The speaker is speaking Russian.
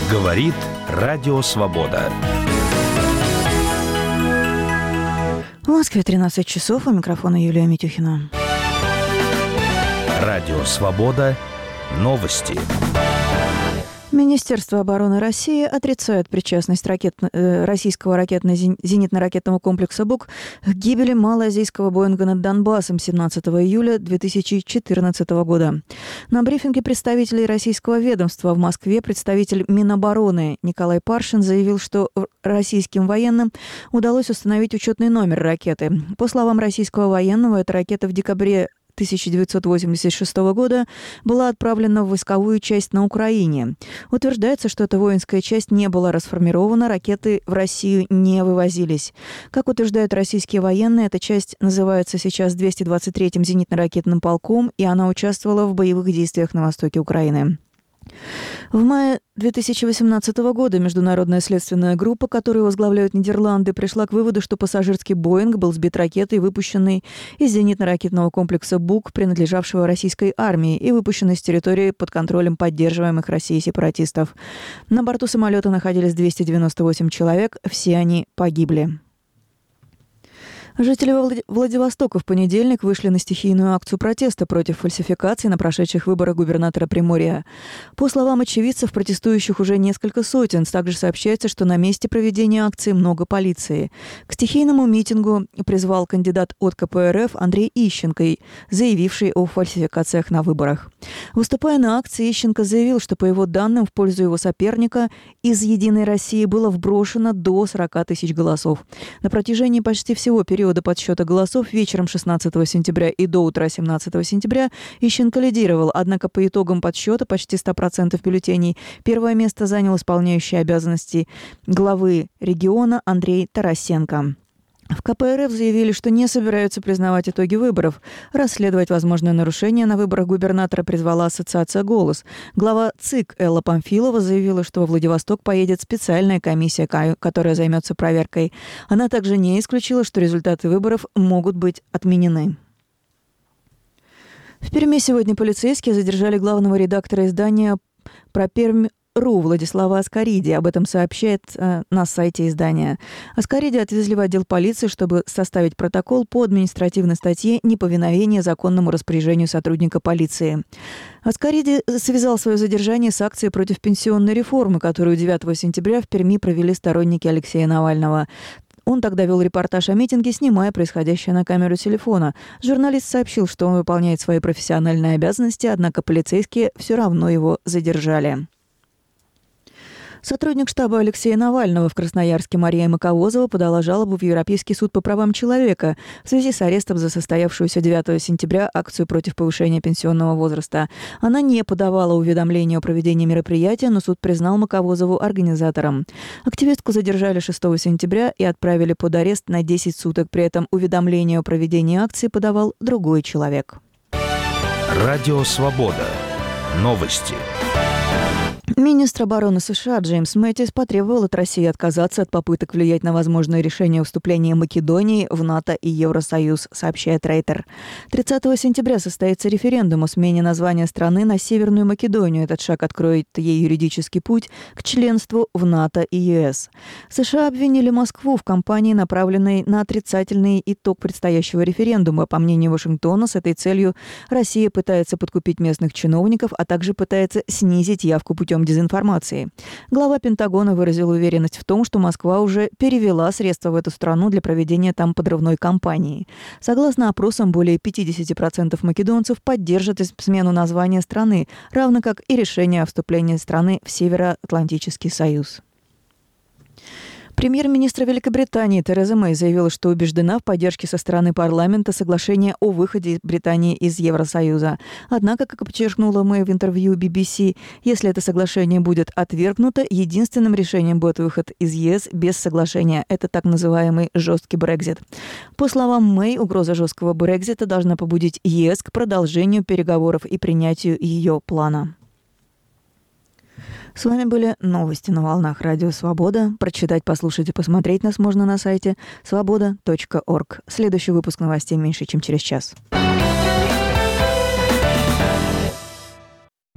Говорит Радио Свобода. В Москве 13 часов. У микрофона Юлия Митюхина. Радио Свобода. Новости. Министерство обороны России отрицает причастность российского зенитно-ракетного комплекса «Бук» к гибели малоазийского «Боинга» над Донбассом 17 июля 2014 года. На брифинге представителей российского ведомства в Москве представитель Минобороны Николай Паршин заявил, что российским военным удалось установить учетный номер ракеты. По словам российского военного, эта ракета в декабре 1986 года была отправлена в войсковую часть на Украине. Утверждается, что эта воинская часть не была расформирована, ракеты в Россию не вывозились. Как утверждают российские военные, эта часть называется сейчас 223-м зенитно-ракетным полком, и она участвовала в боевых действиях на востоке Украины. В мае 2018 года международная следственная группа, которую возглавляют Нидерланды, пришла к выводу, что пассажирский «Боинг» был сбит ракетой, выпущенной из зенитно-ракетного комплекса «Бук», принадлежавшего российской армии и выпущенной с территории под контролем поддерживаемых Россией сепаратистов. На борту самолета находились 298 человек, все они погибли. Жители Владивостока в понедельник вышли на стихийную акцию протеста против фальсификаций на прошедших выборах губернатора Приморья. По словам очевидцев, протестующих уже несколько сотен. Также сообщается, что на месте проведения акции много полиции. К стихийному митингу призвал кандидат от КПРФ Андрей Ищенко, заявивший о фальсификациях на выборах. Выступая на акции, Ищенко заявил, что, по его данным, в пользу его соперника из «Единой России» было вброшено до 40 тысяч голосов. На протяжении почти всего периода подсчета голосов вечером 16 сентября и до утра 17 сентября Ищенко лидировал, однако по итогам подсчета почти 100% бюллетеней первое место занял исполняющий обязанности главы региона Андрей Тарасенко. В КПРФ заявили, что не собираются признавать итоги выборов. Расследовать возможные нарушения на выборах губернатора призвала ассоциация «Голос». Глава ЦИК Элла Памфилова заявила, что во Владивосток поедет специальная комиссия, которая займется проверкой. Она также не исключила, что результаты выборов могут быть отменены. В Перми сегодня полицейские задержали главного редактора издания «Про Пермь.ру» Владислава Аскариди. Об этом сообщает на сайте издания. Аскариди отвезли в отдел полиции, чтобы составить протокол по административной статье «Неповиновение законному распоряжению сотрудника полиции». Аскариди связал свое задержание с акцией против пенсионной реформы, которую 9 сентября в Перми провели сторонники Алексея Навального. Он тогда вел репортаж о митинге, снимая происходящее на камеру телефона. Журналист сообщил, что он выполняет свои профессиональные обязанности, однако полицейские все равно его задержали. Сотрудник штаба Алексея Навального в Красноярске Мария Маковозова подала жалобу в Европейский суд по правам человека в связи с арестом за состоявшуюся 9 сентября акцию против повышения пенсионного возраста. Она не подавала уведомления о проведении мероприятия, но суд признал Маковозову организатором. Активистку задержали 6 сентября и отправили под арест на 10 суток. При этом уведомление о проведении акции подавал другой человек. Радио Свобода. Новости. Министр обороны США Джеймс Мэттис потребовал от России отказаться от попыток влиять на возможное решение вступления Македонии в НАТО и Евросоюз, сообщает Рейтер. 30 сентября состоится референдум о смене названия страны на Северную Македонию. Этот шаг откроет ей юридический путь к членству в НАТО и ЕС. США обвинили Москву в кампании, направленной на отрицательный итог предстоящего референдума. По мнению Вашингтона, с этой целью Россия пытается подкупить местных чиновников, а также пытается снизить явку путем дезинформации. Глава Пентагона выразил уверенность в том, что Москва уже перевела средства в эту страну для проведения там подрывной кампании. Согласно опросам, более 50% македонцев поддержат смену названия страны, равно как и решение о вступлении страны в Североатлантический союз. Премьер-министр Великобритании Тереза Мэй заявила, что убеждена в поддержке со стороны парламента соглашения о выходе Британии из Евросоюза. Однако, как подчеркнула Мэй в интервью BBC, если это соглашение будет отвергнуто, единственным решением будет выход из ЕС без соглашения. Это так называемый жесткий Брексит. По словам Мэй, угроза жесткого Брексита должна побудить ЕС к продолжению переговоров и принятию ее плана. С вами были новости на волнах Радио Свобода. Прочитать, послушать и посмотреть нас можно на сайте svoboda.org. Следующий выпуск новостей меньше, чем через час.